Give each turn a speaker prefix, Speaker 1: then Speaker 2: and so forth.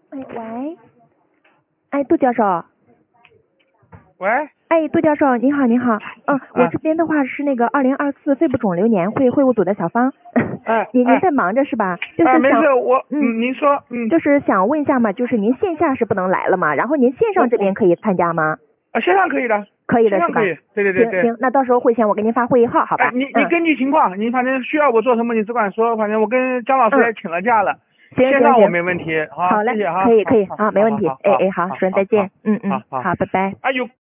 Speaker 1: 哎，喂，哎，杜教授，
Speaker 2: 喂，
Speaker 1: 哎，杜教授，你好，你好，我这边的话是那个2024肺部肿瘤年会会务组的小芳，您在忙着是吧？就是想，
Speaker 2: 没事，您说，
Speaker 1: 就是想问一下嘛，就是您线下是不能来了嘛，然后您线上这边可以参加吗？
Speaker 2: 线上可以的，
Speaker 1: 可以的是吧？
Speaker 2: 可以，对。
Speaker 1: 行，那到时候会前我给您发会议号，好吧？
Speaker 2: 你根据情况，你反正需要我做什么，你只管说，反正我跟姜老师也请了假了，线上我没问题，
Speaker 1: 好嘞，
Speaker 2: 谢谢哈，
Speaker 1: 可以啊，没问题，哎，好，说再见，好，拜拜。
Speaker 2: 有。